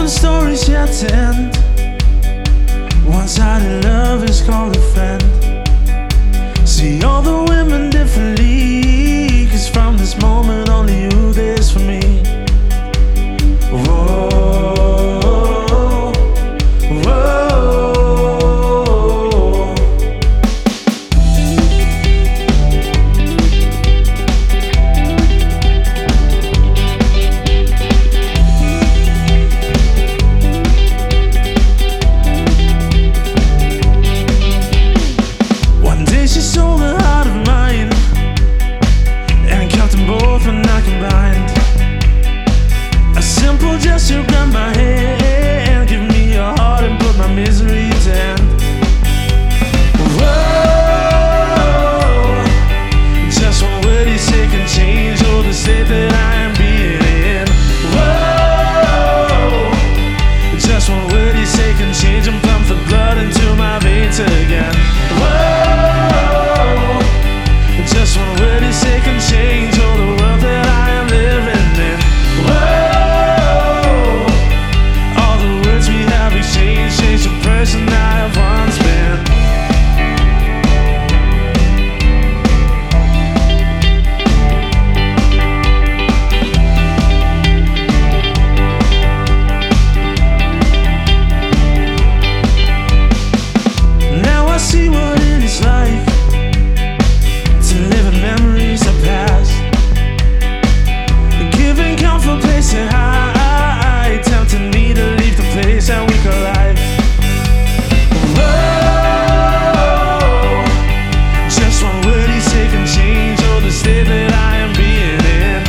stories yet to end. One-sided love is called a friend. See all the women differently, 'cause from this moment only you there's for me. Whoa, whoa. She stole the heart of mine and kept them both when I combined. A simple gesture, grab my hand, give me your heart and put my misery to end. Whoa, just one word you say can change all the state that I am being in. Whoa, just one word you say can change and pump the blood into my veins again. Whoa, just one word you say can change all the world that I am living in. Whoa, all the words we have exchanged change the person I have once been. Now I see what it is like to live in memories of past, giving comfort place and high, tempting me to leave the place and we collide. Whoa, just one word you say can change all the state that I am being in.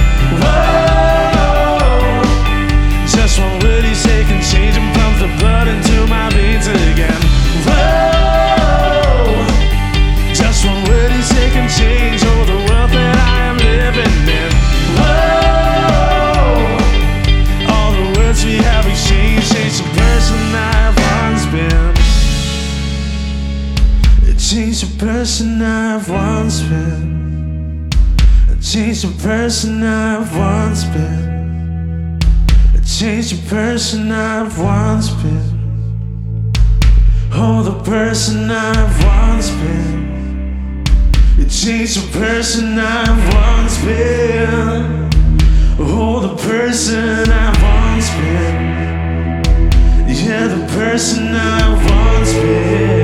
Whoa, just one word you say can change and pump the blood into my veins again. Whoa, just one word you say can change all the world that I am living in. Whoa, all the words we have exchanged change the person I have once been. It changed the person I've once been. It changed the person I've once been. It changed the person I've once been. Oh, the person I've once been. It changed the person I've once been. Oh, the person I've once been. Yeah, the person I've once been.